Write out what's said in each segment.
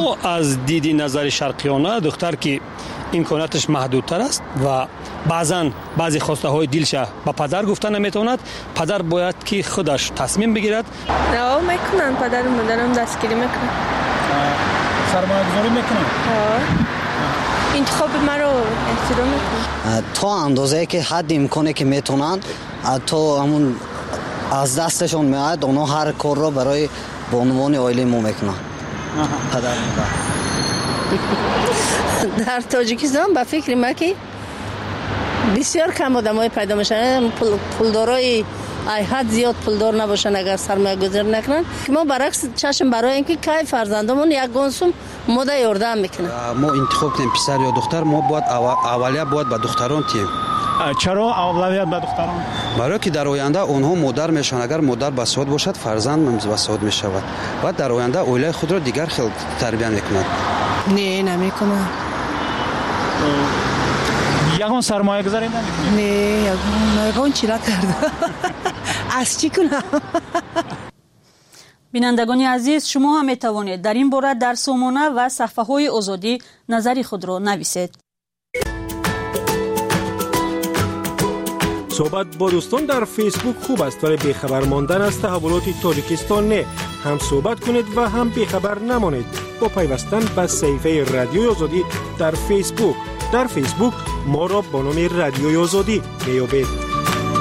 اما از دید نظر شرقیانه دختر که امکاناتش محدودتر است و بعضی خواسته های دلش به پدر گفته نمیتواند، پدر باید که خودش تصمیم بگیرد. نه میکنن، پدر و مادرم دستگیری میکنن، سرمایه گذاری میکنن. انتخاب مرا احترام میکنن تا اندازه که حد امکانه که میتونن، تا همون از دستشون میاد اونا هر کار رو برای بانوان عائله ما میکنن. پدر مادر در تاجیکستان به فکر ما که بسیار کم آدمای پیدا میشن، پولدارای حد زیاد پولدار نباشن اگر سرمایه گذاری نکنن، که ما برعکس چشم برای اینکه کی فرزندمون یک گونسوم ماده یاردم میکنن. ما انتخاب کنیم پسر یا دختر، ما باید اولیه باید به دختران تیم. چرا اولویت به دختران؟ برای که در آینده اونها مادر میشن، اگر مادر بسیار باشد فرزند بسیار میشود، بعد در آینده اوله خود را دیگر خیلی تربیت میکنند. نه نمیکنن. یگان سرمایه گذاری نمیکنه؟ نه یگان چیلا کرده. از چی کنم؟ بینندگان عزیز، شما هم میتوانید در این باره در سامانه و صفحه های آزادی نظری خود را نویسید. صحبت با دوستان در فیسبوک خوب است، ولی بیخبر ماندن از تحولات تاجیکستان نه. هم صحبت کنید و هم بیخبر نمانید با پیوستن به صفحه رادیوی آزادی در فیسبوک. در فیسبوک ما را با نام رادیوی آزادی میابید.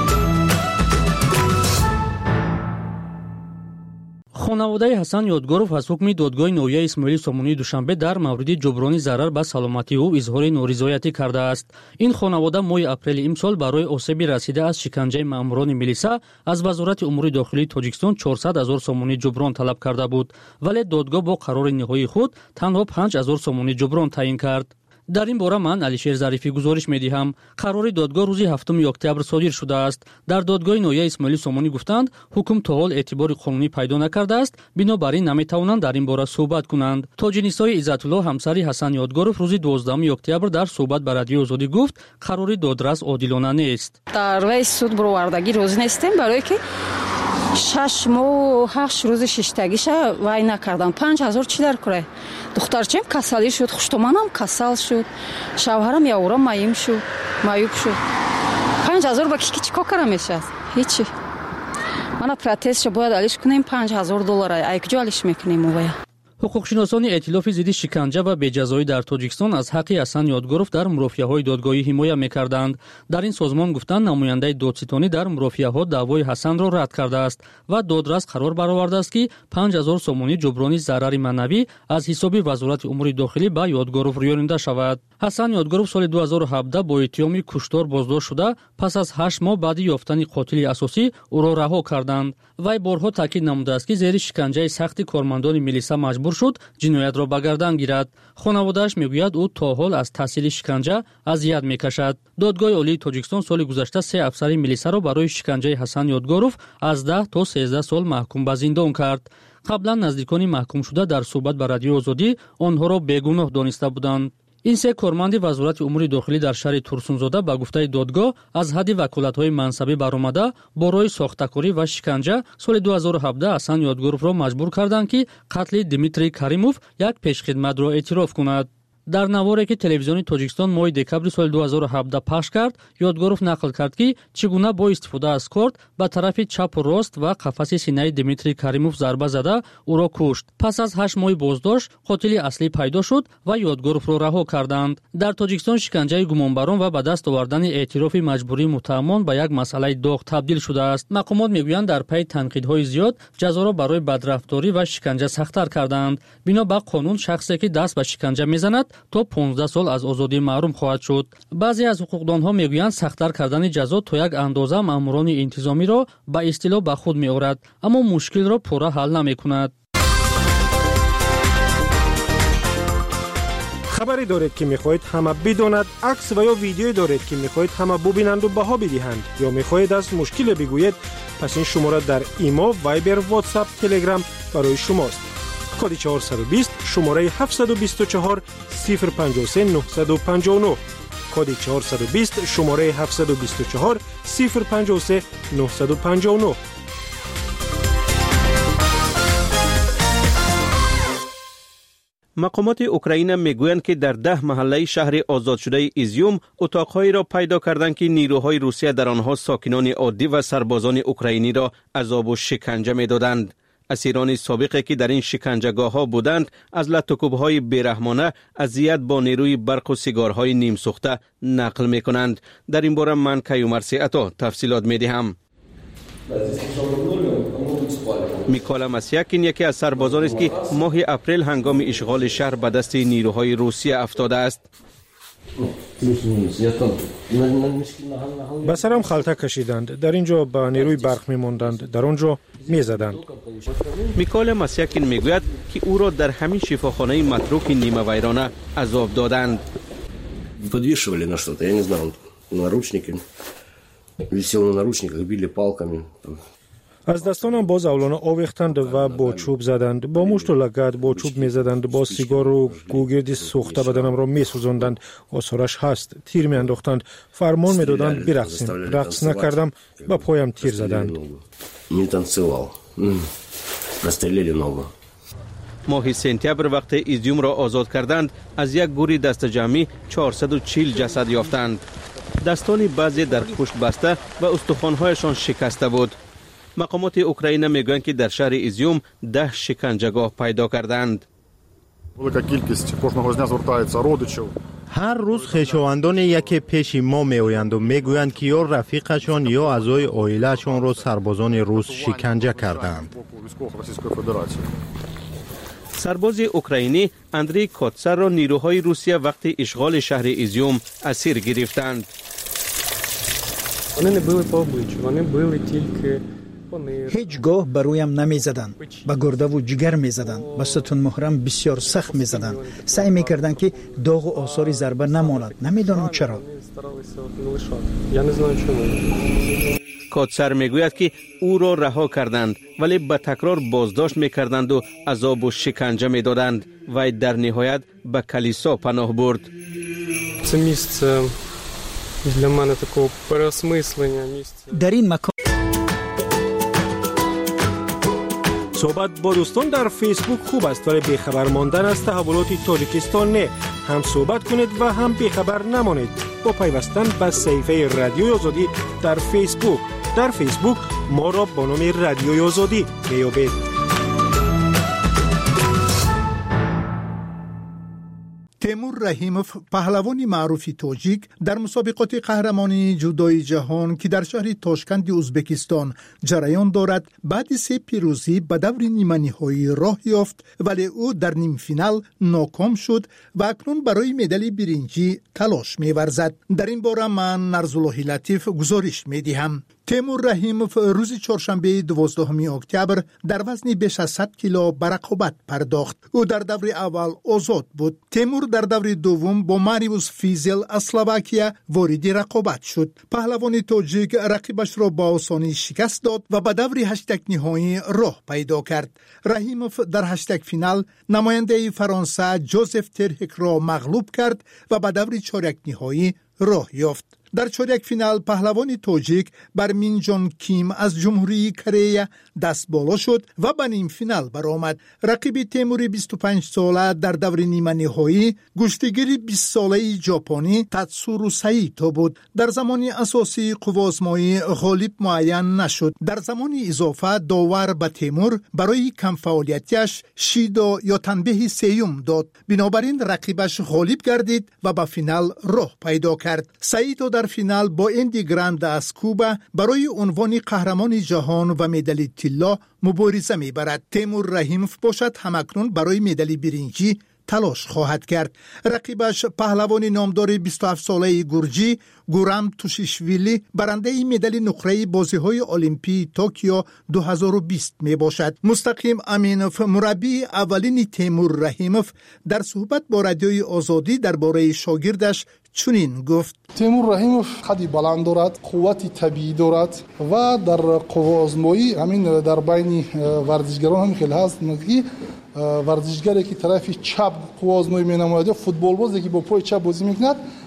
خانواده حسن یادگورов از حکم دادگاه نویه اسماعیل سامونی دوشنبه در مورد جبران ضرر به سلامتی او اظهار نارضایتی کرده است. این خانواده ماه اپریل امسال برای آسیب رسیده از شکنجه ماموران میلیسا از وزارت امور داخلی تاجیکستان 400,000 سامانی جبران طلب کرده بود، ولی دادگاه با قرار نهایی خود تنها 5,000 سامانی جبران تعیین کرد. در این باره من علیشیر ظریفی گزارش می‌دهم. قرار دادگاه روز 7 اکتبر صادر شده است. در دادگاه نویه اسماعیل سامونی گفتند حکم تا حال اعتبار قانونی پیدا نکرده است، بنابراین نمی‌توانند در این باره صحبت کنند. تاج‌نیسای عزت‌الله همسری حسن یادگورов روز 12 اکتبر در صحبت با رادیو آزادی گفت قرار دادرس عادلانه نیست. در رئیس سود برآوردگی راضی نیستیم، برای که 6 ماه و 8 روز ششتگیش وای نکردم. 5,000 چی در کره؟ دخترچم کسلی شد، خوشتمانم کسل شد، شوهرم یاورم ماییم شد، مایوب شد. 5,000 با کی چیکار کنم میشه؟ هیچی. من پروتست باید علیش کنیم. $5,000 ای کجا علیش میکنیم باید. حقوقشناسان ائتلاف ضد شکنجه و بی‌جزایی در تاجیکستان از حق حسن یادگورov در مرافعه‌های دادگاهی حمایت می‌کردند. در این سازمان گفتند نماینده دادستانی در مرافعه‌ها دعوای حسن را رد کرده است و دادرس قرار برآورده است که 5,000 سامانی جبرانی ضرر معنوی از حساب وزارت امور داخلی به یادگورov ریانیده شود. حسن یادگورov سال 2017 با اتهام کشتار بازداشت شده پس از 8 ماه بعد یافتن قاتل اساسی او را رها کردند. وی بارها تاکید نموده است که زیر شکنجه سخت کارمندان میلیسا مجبور شد جنایت را به گردن گیرد. خانواده‌اش میگوید او تا حال از تحصیل شکنجه اذیت میکشد. دادگاه عالی تاجیکستان سال گذشته 3 افسر میلیسا را برای شکنجه حسن یادگورov از 10 تا 13 سال محکوم به زندان کرد. قبلا نزدیکان محکوم شده در صحبت با رادیو آزادی آنها را بیگناه دانسته بودند. این سه کارمند وزارت امور داخلی در شهر تورسونزاده به گفته دادگاه از حد وکالت‌های منصبی برآمده برای ساختکاری و شکنجه سال 2017 حسن یادگورov را مجبور کردند که قتل دیمیتری کریموف یک پیشخدمت را اعتراف کند. در نواری که تلویزیون تاجیکستان ماه دکبر سال 2017 پخش کرد، یادگورov نقل کرد که چگونه با استفاده از کارت به طرف چپ و راست و قفس سینه دیمیتری کریموف ضربه زده او را کشت. پس از 8 ماه بازداشت قاتل اصلی پیدا شد و یادگورov را رها کردند. در تاجیکستان شکنجه گمانبران و به دست آوردن اعتراف مجبوری متهمان به یک مسئله داغ تبدیل شده است. مقامات میگویند در پی تنقیدهای زیاد جزا را برای بدرفتاری و شکنجه سخت‌تر کردند. بنا به قانون شخصی که دست به شکنجه میزند تا 15 سال از آزادی محروم خواهد شد. بعضی از حقوقدانها میگویند سخت‌تر کردن جزا تا یک اندازه ماموران انتظامی را به اصطلاح به خود می‌آورد، اما مشکل را پورا حل نمی‌کند. خبری دارید که می‌خواهید همه بداند، عکس و یا ویدیویی دارید که می‌خواهید همه ببینند و بها بدهند، یا می‌خواهید از مشکل بگویید، پس این شماره در ایما، وایبر، واتساپ، تلگرام برای شماست. کد 420 شماره 724 053 959. کد 420 شماره 724 053 959. مقامات اوکراین میگویند که در 10 محله شهر آزاد شده ایزیوم اتاقهایی را پیدا کردند که نیروهای روسیه در آنها ساکنان عادی و سربازان اوکراینی را عذاب و شکنجه می‌دادند. اسیران سابقی که در این شکنجهگاه ها بودند از لطوکوب‌های بیرحمانه اذیت با نیروی برق و سیگارهای نیم سوخته نقل می‌کنند. در این باره من کیومرث عطا تفصیلات می‌دهم. میکالا مسیاکین یکی از سربازان است که ماه اپریل هنگام اشغال شهر به دست نیروهای روسیه افتاده است. به سرم خلطه کشیدند. در اینجا با نیروی برق می‌ماندند، در اونجا می‌زدند. میکالا مسیاکین میگوید که او را در همین شفاخانه متروک نیمه ویرانه عذاب دادند. Подвешивали на что-то, я не знаю, наручники. Висел на наручниках, били палками. از دستانم باز اولانه آویختند و با چوب زدند، با مشت و لگد با چوب میزدند، با سیگار و گوگردی سوخته بدنم را میسوزاندند. آثارش هست. تیر میانداختند، فرمان میدادند برقصیم. رقص نکردم، با پایم تیر زدند. ماه سپتامبر وقت ایزیوم را آزاد کردند، از یک گوری دست جمعی 440 جسد یافتند. دستان بعضی در پشت بسته و استخوان‌هایشان شکسته بود. مقامات اوکراین میگویند که در شهر ایزیوم 10 شکنجهگاه پیدا کردند. هر روز خویشاوندان یکی پیش ما میآیند و میگویند که یا رفیقشان یا اعضای عائله‌شان را سربازان روس شکنجه کردند. سرباز اوکراینی اندری کوتسر را نیروهای روسیه وقت اشغال شهر ایزیوم اسیر گرفتند. هیچگاه برویم نمی زدند، به گرده و جگر می زدند، به ستون محرم بسیار سخت می زدند. سعی می کردند که داغ و آثار ضربه نماند. نمیدانم چرا. کوتسر میگوید که او را رها کردند ولی به تکرار بازداشت میکردند و عذاب و شکنجه میدادند و در نهایت به کلیسا پناه برد. در این مکان صحبت با دوستان در فیسبوک خوب است، ولی بیخبر ماندن از تحولات تاجیکستان نه. هم صحبت کنید و هم بیخبر نمانید با پیوستن به صفحه رادیوی آزادی در فیسبوک. در فیسبوک ما را با نام رادیوی آزادی میابید. تیمور رحیموف پهلوان معروف تاجیک در مسابقات قهرمانی جودوی جهان که در شهر تاشکند ازبکستان جریان دارد بعد 3 پیروزی به دور نیمه نهایی راه یافت، ولی او در نیم فینال ناکام شد و اکنون برای مدال برنجی تلاش می‌ورزد. در این باره من نرزالله لطیف گزارش می‌دهم. تیمور رحیموف روز چهارشنبه 12 اکتبر در وزن بیش از 100 کیلو به رقابت پرداخت. او در دور اول آزاد بود. تیمور در دور دوم با ماریوس فیزل از اسلواکیه وارد رقابت شد. پهلوان تاجیک رقیبش را با آسانی شکست داد و به دور 8 نهایی راه پیدا کرد. رحیموف در 8 فینال نماینده فرانسه جوزف ترهک را مغلوب کرد و به دور 4 نهایی راه یافت. در چهارک فینال پهلوان تاجیک بر مین جان کیم از جمهوری کره دست بالا شد و به نیم فینال برآمد. رقیب تیمور 25 ساله در دور نیمه نهایی گشتگیر 20 ساله ژاپنی تاتسورو سایتو بود. در زمان اساسی قوازمایی غالب معین نشد. در زمان اضافه داور به تیمور برای کم فعالیتیش شیدا یا تنبیه سیوم داد. بنابراین رقیبش غالب گردید و به فینال راه پیدا کرد. سایتو در فینال با اندی گراند از کوبا برای عنوان قهرمان جهان و مدال طلا مبارزه می‌برد. تیمور رحیموف باشد همکنون برای مدال برنجی تلاش خواهد کرد. رقیبش پهلوان نامدار 27 ساله گرجی گورام توشیشویلی برنده مدال نقره بازی‌های المپی توکیو 2020 می باشد. مستقیم امینوف مربی اولین تیمور رحیموف در صحبت با رادیوی آزادی درباره شاگردش چنین گفت: تیمور رحیموف قدی بلند دارد، قوتی طبیعی دارد و در قوازمایی همین در بین ورزشگران هم خیلی هست که ورزشگری که طرف چپ قوازمایی می‌نماید، فوتبال بازی که با پای چپ بازی می‌کند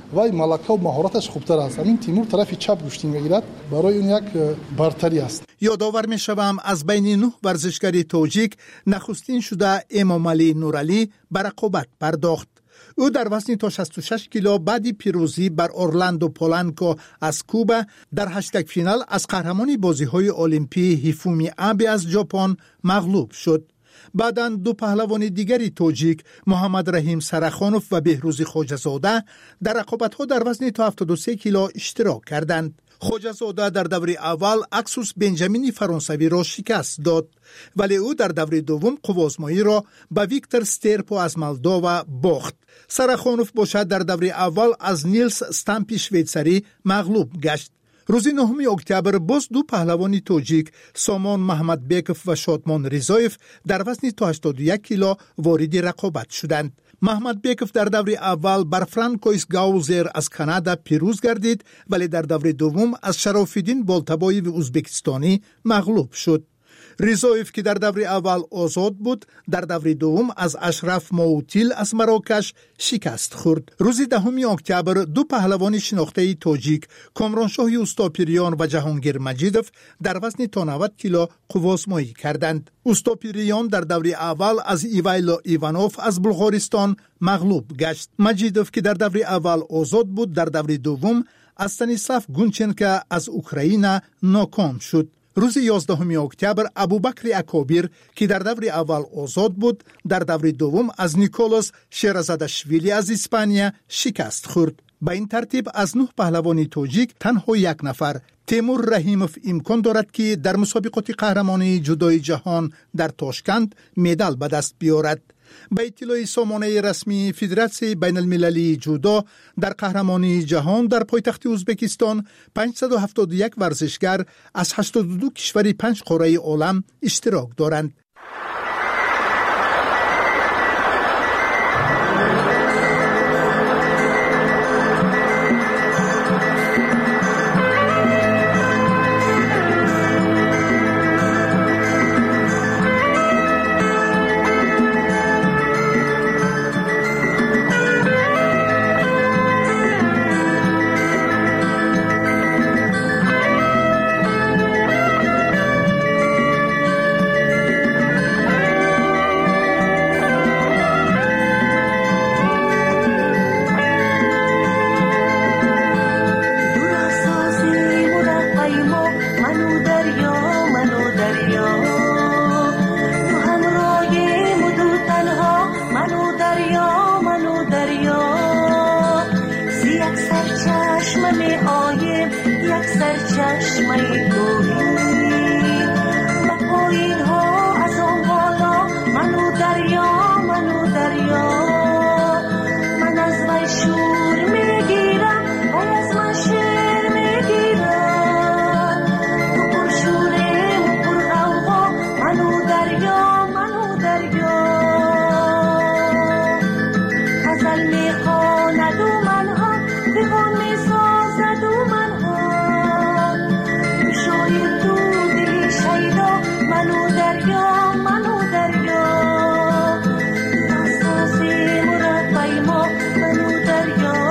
و ملکه و مهارتش خوبتر است. همین تیمور طرف چپ گوشتی میگیرد، برای اون یک برتری است. یادآور میشوم از بین 9 ورزشکار تاجیک نخستین شده امامعلی نورعلی به رقابت پرداخت. او در وزن تا 66 کیلو بعد پیروزی بر اورلاندو پولانکو از کوبا در هشتگ فینال از قهرمان بازی‌های المپی هیفومی آبه از ژاپن مغلوب شد. بعداً 2 پهلوان دیگری تاجیک محمد رحیم سرخانوف و بهروز خواجه‌زاده در رقابت‌ها در وزن تا 73 کیلو اشتراک کردند. خواجه‌زاده در دور اول اکسوس بنجامین فرانسوی را شکست داد، ولی او در دور دوم قوازمایی را به ویکتور سترپو از مولداوا باخت. سرخانوف باشد در دور اول از نیلس استامپی شویتسری مغلوب گشت. روز 9 اکتبر باز 2 پهلوان تاجیک سامان محمد بیکوف و شادمان رضایف در وزن تا 81 کیلو وارد رقابت شدند. محمد بیکوف در دور اول بر فرانکویس گاوزر از کانادا پیروز گردید، ولی در دور دوم از شرافالدین بالتبایی و ازبکستانی مغلوب شد. رضایف که در دور اول آزاد بود، در دور دوم از اشرف ماوتیل از مراکش شکست خورد. روز 10 اکتبر 2 پهلوان شناخته تاجیک کامرانشاه اوستاپیریان و جهانگیر مجیدوف در وزن تا 90 کیلو قوازمایی کردند. اوستاپیریان در دور اول از ایوایلو ایوانوف از بلغارستان مغلوب گشت. مجیدوف که در دور اول آزاد بود، در دور دوم از استانیسلاف گونچنکا از اوکراین ناکام شد. روز 11 اکتبر ابوبکر اکابیر که در دور اول آزاد بود، در دور دوم از نیکولاس شیرزاداشویلی از اسپانیا شکست خورد. به این ترتیب از 9 پهلوان تاجیک تنها 1 نفر تیمور رحیموف امکان دارد که در مسابقات قهرمانی جودوی جهان در تاشکند مدال به دست بیارد. به اطلاع سامانه رسمی فدراسیون بین المللی جودو، در قهرمانی جهان در پایتخت ازبکستان 571 ورزشکار از 82 کشور 5 قاره عالم اشتراک دارند. دریا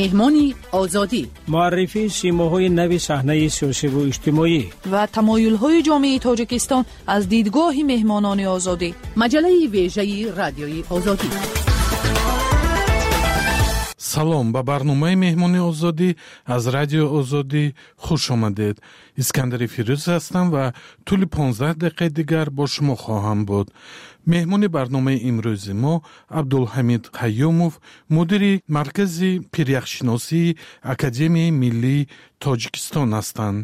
مهمان آزادی، معرفی سیماهای نوی صحنه سیاسی و اجتماعی و تمایل‌های جامعه تاجیکستان از دیدگاه مهمانان آزادی. مجله ویژه رادیوی آزادی. салом ба барномаи меҳмони озодӣ аз радио озодӣ хуш омадед. искандари фирӯз ҳастам ва тӯли 15 дақиқаи дигар бо шумо хоҳам буд. меҳмони барномаи имрӯзи мо абдулҳамид қайюмов, мудири маркази пиряхшиносии академияи миллии тоҷикистон ҳастанд.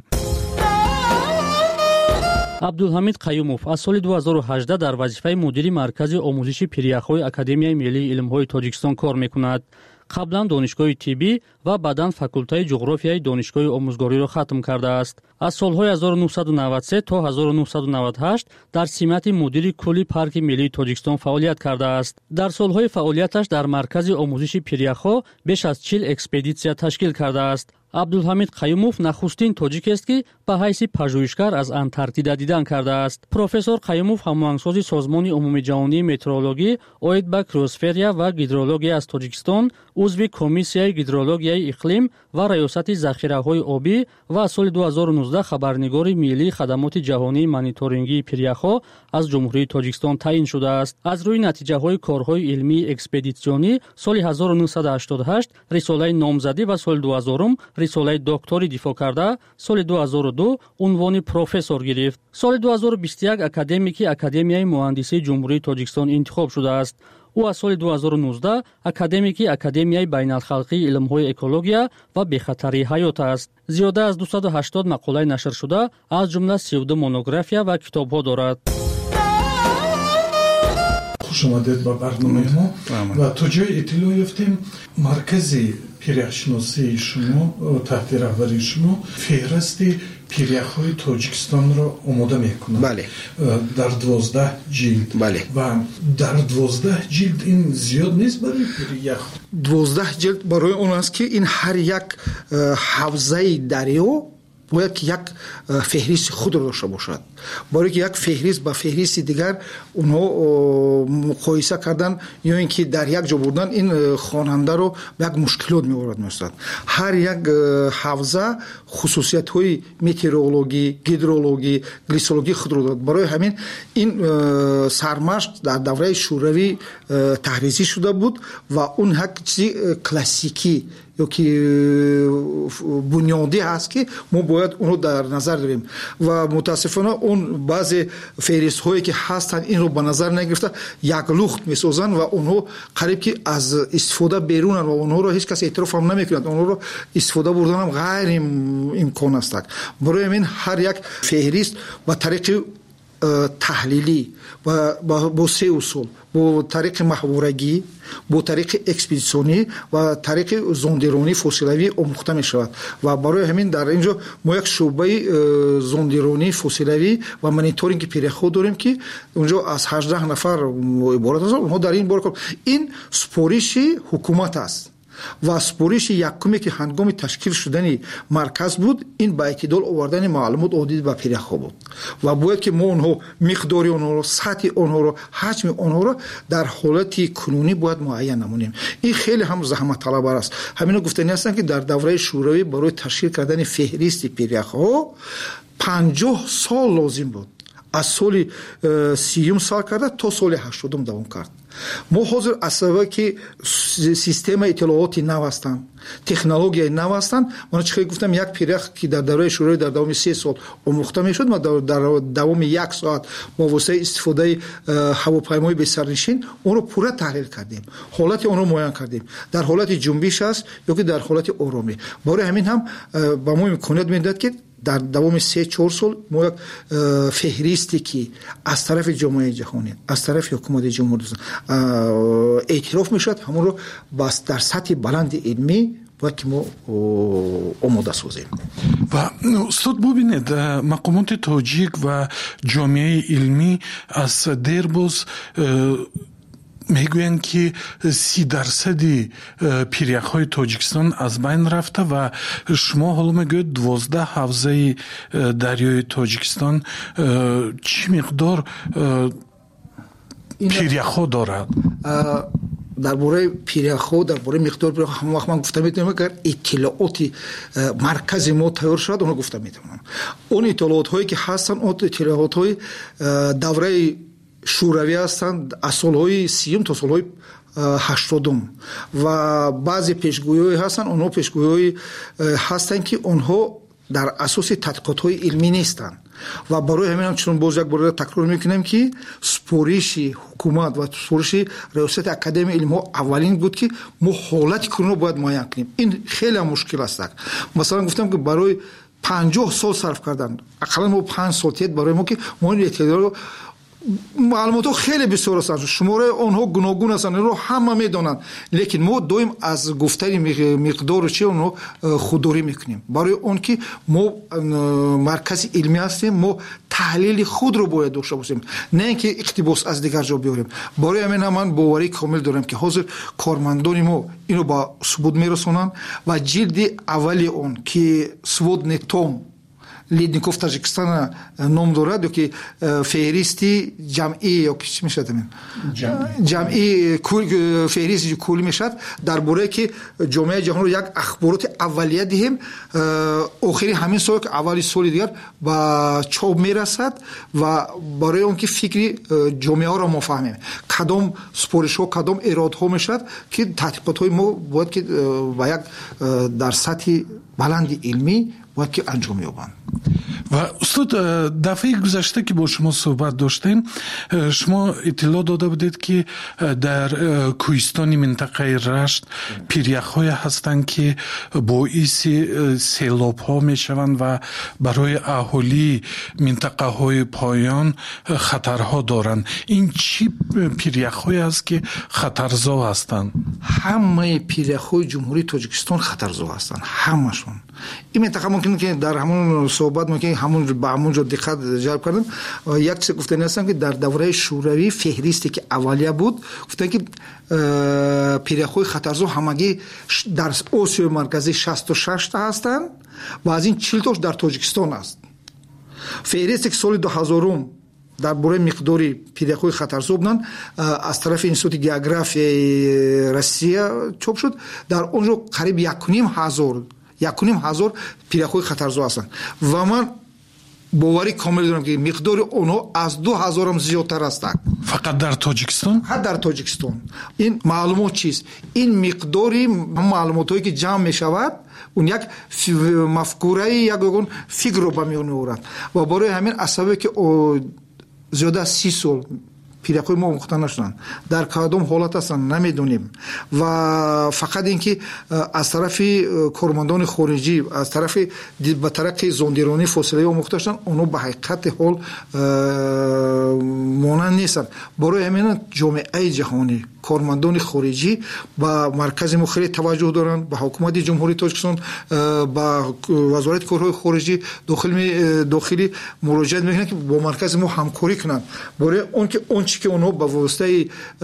абдулҳамид қайюмов аз соли 2018 дар вазифаи мудири маркази омӯзиши пиряхҳои академияи миллии илмҳои тоҷикистон кор мекунад. қаблан донишгоҳи тиббӣ ва баъдан факултаи ҷуғрофияи донишгоҳи омӯзгориро хатм кардааст. аз солҳои 1993 то 1998 дар симати мудири кулли парки миллии тоҷикистон фаъолият кардааст. дар солҳои фаъолияташ дар маркази омӯзиши пиряхҳо беш аз 40 экспедитсия ташкил кардааст. абдулҳамид қайюмов нахустин тоҷикест ки ба ҳайси пажӯҳишгар аз антарктида дидан кардааст. профессор қайюмов ҳамоҳангсози созмони умумиҷаҳонии метеорологӣ оид ба криосферия ва гидрология аз тоҷикистон, узви комиссияи гидрологияи иқлим ва раёсати захираҳои обӣ ва аз соли 2019 хабарнигори миллии хадамоти ҷаҳонии мониторингии пиряхҳо аз ҷумҳурии тоҷикистон таъин шудааст. аз рӯи натиҷаҳои корҳои илмии экспедитсионӣ соли 1988 рисолаи номзадӣ ва соли 2000 рисолаи докторӣ дифоъ карда, соли 2002 унвони профессор гирифт. соли 2021 академики Академияи муҳандисии ҷумҳурии тоҷикистон интихоб шудааст. ӯ аз соли 2019 академики Академияи байналхалқии илмҳои экология ва бехатарии ҳаёт аст. зиёда аз 280 мақолаи нашр шуда, аз ҷумла 32 монография ва китобҳо дорад. хуш омадед ба барномаи мо ва то ҷои иттилоъ ёфтем маркази пиряхшиносии шумо таҳти раҳбарии шумо феҳристи пиряхҳои тоҷикистонро омода мекунад. бале. дар 12 ҷилд. бале. ва дар 12 ҷилд ин зиёд нест барои пирях? 12 ҷилд барои он аст ки ин ҳар як ҳавзаи дарё бояд ки як феҳристи худро дошта бошад. барое ки як феҳрист ба феҳристи дигар онҳо муқоиса кардан ё ин ки дар як ҷо бурдан ин хонандаро ба як мушкилот меорад меостад. ҳар як ҳавза хусусиятҳои метеорологӣ, гидрологӣ, глисологӣ худро дорад. барои ҳамин ин сармашқ дар давраи шӯравӣ таҳризӣ шуда буд ва он як чизи классикӣ ёки бунёдӣ ҳаст ки мо бояд онро дар назар дорем ва мутаассифона он баъзе феҳристҳое ки ҳастанд инро ба назар нагирифта як лухт месозанд ва онҳо қариб ки аз истифода берунанд ва онҳоро ҳеҷ кас эътироф ҳам намекунад. онҳоро истифода бурданам ғайри имкон аст. барои ҳамин ҳар як феҳрист ба тариқи таҳлилӣ бо се усул, бо тариқи маҳворагӣ, бо тариқи экспедитсионӣ ва тариқи зондиронӣ фосилавӣ омӯхта мешавад. ва барои ҳамин дар ин ҷо мо як шӯъбаи зондиронӣ фосилавӣ ва мониторинги пиряхҳо дорем ки онҷо аз 18 нафар иборат аст. онҳо дар ин бор ин супориши ҳукумат аст ва супориши якуме ки ҳангоми ташкил шудани марказ буд, ин ба эътидол овардани маълумот одид ба пиряхҳо буд ва бояд ки мо онҳо миқдори онҳоро, сатҳи онҳоро, ҳаҷми онҳоро дар ҳолати кунунӣ бояд муайян намонем. ин хеле ҳам заҳматталабар аст. ҳамино гуфтанӣ ҳастанд ки дар давраи шӯравӣ барои ташкил кардани феҳристи пиряхҳо 50 сол лозим буд. аз соли 30 сал карда то соли 80 давом кард. мо ҳозир аз сабаби ки системаи иттилооти нав ҳастанд, технологияи нав ҳастанд, мана чӣ хеле гуфтам, як пирях ки дар давраи шӯравӣ дар давоми 3 сол омӯхта мешуд, ма дар давоми 1 соат бо воситаи истифодаи ҳавопаймои бесарнишин онро пурра таҳлил кардем, ҳолати онро муайян кардем, дар ҳолати ҷунбиш аст ёки дар ҳолати оромӣ. барои ҳамин ҳам ба мо имконият медиҳад ки дар давоми 3-4 сол мо як феҳристе ки аз тарафи ҷомеаи ҷаҳонӣ, аз тарафи ҳукумати ҷумҳурии эътироф мешавад, ҳамонро дар сатҳи баланди илмӣ باید که ما آماده سازیم. و استاد ببینید مقامات تاجیک و جامعه علمی از دیرباز میگویند که 30% پیریخ‌های تاجیکستان از بین رفته و شما حالا میگوید 12 حوزه دریای تاجیکستان چی مقدار پیریخ‌ها دارد؟ درباره پیرخو درباره مقدار پیرخو هم وقت من گفتم میتونم اگر اطلاعات مرکز ما تیار شد اون گفتم میتونم اون اطلاعات هایی که هستن اون اطلاعات های دوره شوروی هستند از سالهای 30 تا سالهای 80 و بعضی پیشگویی هستن اونها پیشگویی هستن که اونها در اساس تحقیقات های علمی نیستن و برای همین هم چون باز یک بار تکرار میکنم که سپارش حکومت و سپارش ریاست اکادمی علم ها اولین بود که ما حالت کرونا باید معاینه کنیم. این خیلی مشکل است. مثلا گفتم که برای 50 سال صرف کردن اقلا ما 5 سال تیت برای ما که ما این اطلاعات معلومات خیلی بسیار هستند شماره آنها گوناگون هستند رو همه میدونند لیکن ما دویم از گفتن مقدار چه اونها خودداری میکنیم برای اون که ما مرکز علمی هستیم ما تحلیل خود رو باید داشته باشیم نه اینکه اقتباس از دیگر جا بیاریم. برای همین من باوری کامل دارم که حاضر کارمندان ما اینو با ثبوت میرسونن و جلد اولی اون که سودنتوم لیدنیکوف تاجیکستان نام دارد یا که فهرستی جمعی یا که چی میشه جمعی فهرستی کلی میشد درباره که جامعه جهان رو یک اخبارات اولیه دهیم آخری همین سال که اولی سال دیگر با چوب میرسد و برای اون که فکری جامعه ها را مفهمیم کدام سپارش ها کدام ارائه ها میشد که تحقیقات های ما باید که با یک در سطح بلند علمی باید که انجام یابند. و استاد دفعه گذشته که با شما صحبت داشتیم شما اطلاع داده بودید که در کوهستان منطقه رشت پیریخ‌های هستند که باعث سیلاب‌ها میشوند و برای اهالی منطقه های پایان خطرها دارند. این چی پیریخ‌های است که خطرزا هستند؟ همه پیریخ‌های جمهوری تاجیکستان خطرزا هستند همشون. این منطقه ممکنه که در همون صحبت ممکنه همون جا دقت جلب کردم یک چیز گفتن هستم که در دوره شوروی فهرستی که اولیه بود گفتن که پیریخ‌های خطرزا همگی در آسیای مرکزی 66 تا هستند و از این 40 تاش در تاجیکستان است. فهرستی که سال 2000 در باره مقداری پیریخ‌های خطرزا بودن از طرف انستیتوت گئوگرافی روسیه چاپ شد در اونجا قریب 1,500 پیریخ‌های خطرزا هستند و من باوری کامل دارم که مقدار اونها از 2000 هم زیادتر هستند. فقط در تاجیکستان؟ فقط در تاجیکستان. این معلومات چیست؟ این مقداری معلوماتی که جمع می شود اون یک مفکوره یک فکر رو به میون میآورد و برای همین اسبابی که زیاده از 30 سال پیریخ‌های ما مختن نشدن در کدام حالت هستن نمیدونیم و فقط اینکه از طرف کارمندان خارجی از طرف به طرق زوندیرانی فاصله و مختشن اونو به حقیقت حال مانند نیستن. برای همین جامعه جهانی کارمندان خارجی با مرکز مخری توجه دارن با حکومت جمهوری تاجیکستان با وزارت کارهای خارجی داخلی مراجعه میکنن که با مرکز ما همکاری کنن برای اون که اون چی که اونها با واسطه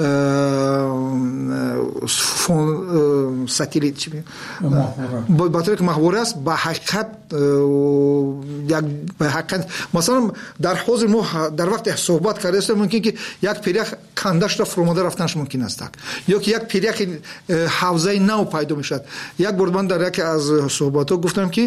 ساتلیت چی با طریق محوره است با حقیقت مثلا در حاضر ما در وقت صحبت کردیم ممکن که یک پیریخ کندش را فروماده رفتنش ممکن است یا که یک پیریخ حوزه نو پیدا میشد. یک بار من در یکی از صحبت‌ها گفتم که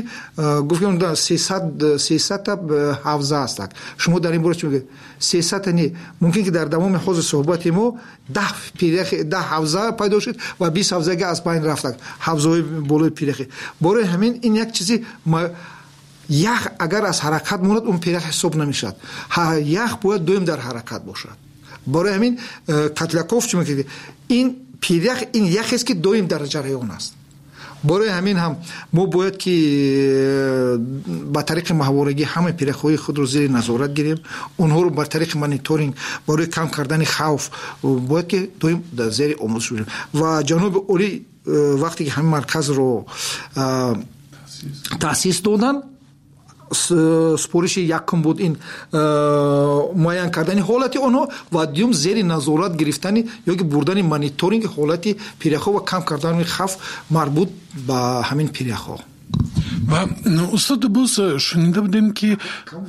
300 تا حوزه است. شما در این باره چی میگید؟ 300 نه ممکن که در تمام حوزه صحبت ما 10 پیریخ 10 حوزه پیدا شد و 20 حوزه از بین رفت حوزه بالای پیریخ. برای همین این یک چیزی یخ اگر از حرکت مورد اون پیریخ حساب نمیشد. یخ باید دویم در حرکت باشد. برای همین کتلکوف چی میگه این پیریخ این یخی است که دویم در جریان است. برای همین هم ما باید که با طریق محورگی همه پیریخ‌های خود رو زیر نظارت گیریم اونها رو با طریق مانیتورینگ برای کم کردن خوف باید که دویم در زیر آموزش بگیریم و جناب اولی وقتی که همین مرکز رو تأسیس دادن سپورش یکم بود این معاین کردن حالت اونها و دیوم زیر نظارت گرفتن یا که بردن مانیتورینگ حالت پیریخ‌ها و کم کردن خوف مربوط به همین پیریخ‌ها. و استاد باز شنیده بودیم که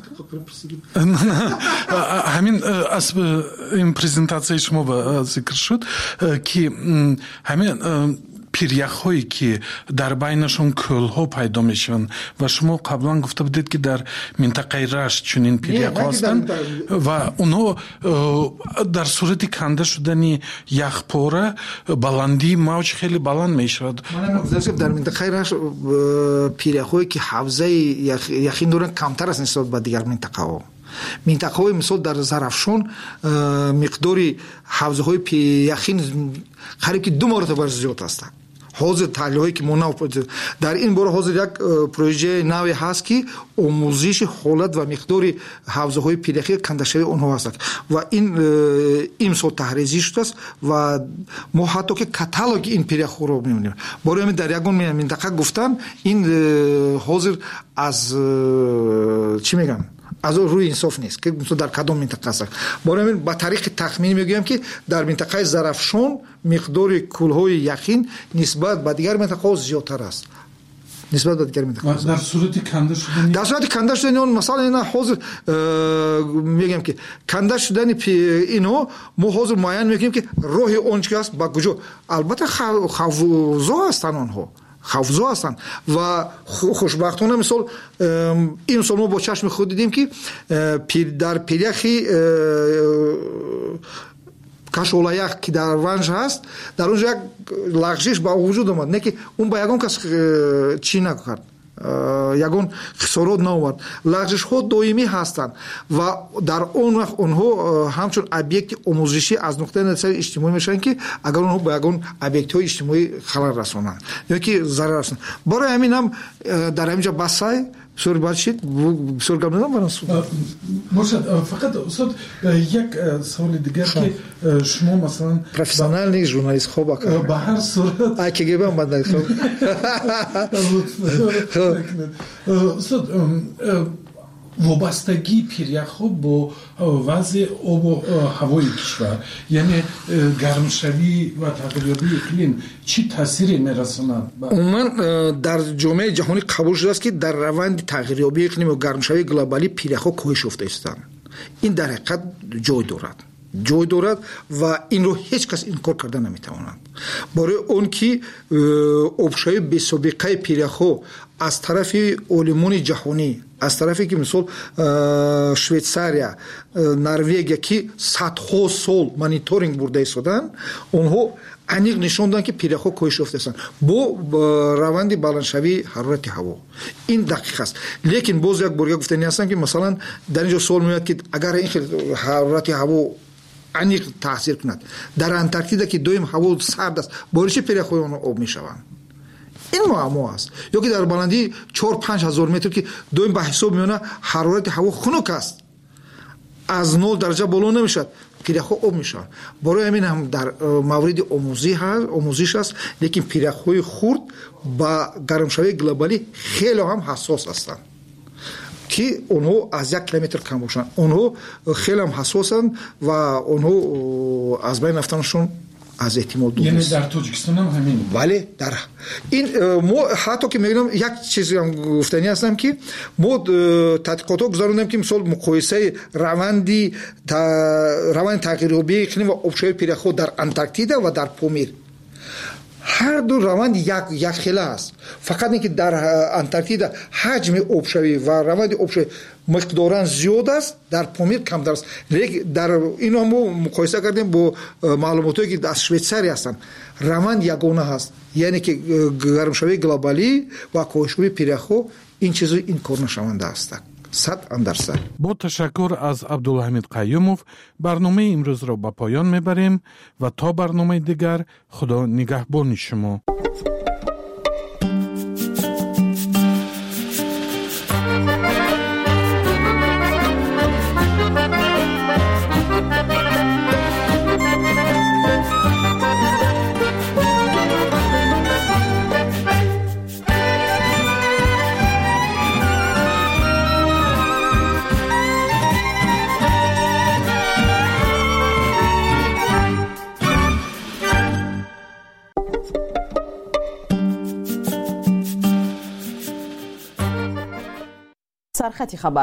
همین از این پریزنتاسیون شما ذکر شد که همین پیریخ هایی که در بینشون کل ها پیدا میشن و شما قبلا گفته بودید که در منطقه رشت چنین پیریخ هستن و اونها در صورت کنده شدن یخپاره بلندی موج خیلی بلند میشد. در منطقه رشت پیریخ هایی که حوزه یخین دارن کمتر است نسبت به دیگر منطقه ها. منطقه های مثال در زرافشان مقداری حوزه های یخین قریب که 2 مرتبه زیاد هستند. حاضر تحلیل هایی که ما در این باره حاضر یک پروژه نوی هست که آموزش حالت و مقداری حوزه های پیریخی کندشوی اونها هست و این سال تحریزی شده است و ما حتی که کاتالوگ این پیریخ رو می‌بینیم. برای همین در یگان منطقه گفتن این حاضر از چی میگم از روی انصاف نیست که در کدام منطقه است. برای همین با طریق تخمینی میگویم که در منطقه زرافشان مقدار کلهای یخین نسبت به دیگر منطقه زیادتر است. نسبت به دیگر منطقه در صورت کنده شدن کنده شدن اون مثلا اینا حاضر میگم که کنده شدن اینو ما حاضر معین میگیم که راه اون چی است با کجا. البته خوفزا هستن اونها خوفزا هستند و خوشبختانه مثال این سال ما با چشم خود دیدیم که در پیریخی کشولایخ که در ونج هست در اونجا یک لغزش با وجود آمد، نه که اون با یگان کس چی نکرد، یگان خسارات نآورد. لغزش ها دائمی هستند و در اون وقت اونها همچون ابیکت آموزشی از نقطه نظر اجتماعی میشن که اگر اونها با یگان ابیکت های اجتماعی خلل رسانند یا که ضرر رسانند. برای همین هم در همینجا بسای سوری باشید بسیار گم ندارم برای سود باشد. فقط استاد یک سوال دیگر که شما مثلا پروفسیونال نیست، ژورنالیست خوب اکر به هر صورت ای که گیبم بند خوب استاد وابستگی پیریخ با وضع آب و هوای کشور یعنی گرمشوی و تغییریابی اقلیم چی تاثیری میرساند؟ عموما در جامعه جهانی قبول شده است که در روند تغییریابی اقلیم و گرمشوی گلوبالی پیریخ ها کاهش یافته هستند. این در حقیقت جای دارد و این رو هیچ کس انکار کرده نمیتواند. برای اون که آبشوی بی سابقه پیریخ ها از طرف علمان جهانی، از طرفی که مثلا شویتساریا، نروژ که صدها سال مانیتورینگ برده ایستادن، اونها انیق نشون دادن که پیریخ ها کاهش یافته هستند با روند بلندشوی حرارت هوا. این دقیق است. لیکن باز یک بار گفتنی هستن که مثلا در اینجا سوال میاد که اگر این حرارت هوا انیق تاثیر کند در انتارکتیدا که دویم هوا سرد است برای چه پیریخ ها آب میشوند؟ این معما است. یا که در بلندی 4-5 هزار متر که دویم به حساب میونه حرارت هوا خنک است، از 0 درجه بالا نمیشد، پیریخ ها آب میشن. برای همین هم در مورد آموزش است، لیکن پیریخ های خرد با گرمشوی گلوبالی خیلی هم حساس هستند که اونها از 1 کیلومتر کم باشن. اونها خیلی هم حساسند و اونها از بین رفتنشون از احتمال دور یعنی در تاجیکستان هم همین. بله در این ما حتی که میگم یک چیزی هم گفتنی هستم که ما تحقیقات گذاروندیم که مثلا مقایسه روند تغییریابی اقلیم و آبشوی پیریخ ها در انتارکتیدا و در پامیر، هر دو روند یک خیله است. فقط اینکه در انتارکتیدا حجم آبشوی و روند آبشوی مقدارن زیاد است، در پامیر کمتر است. لیکن در اینو ما مقایسه کردیم با معلوماتی که از شویتساری هستن، روند یگانه هست، یعنی که گرمشوی گلوبالی و کاهش‌یابی پیریخ ها این چیزا انکار نشونده است. 100%. با تشکر از عبدالحمید قیوموف برنامه امروز را به پایان میبریم و تا برنامه دیگر خدا نگهبان شما. سرخط خبر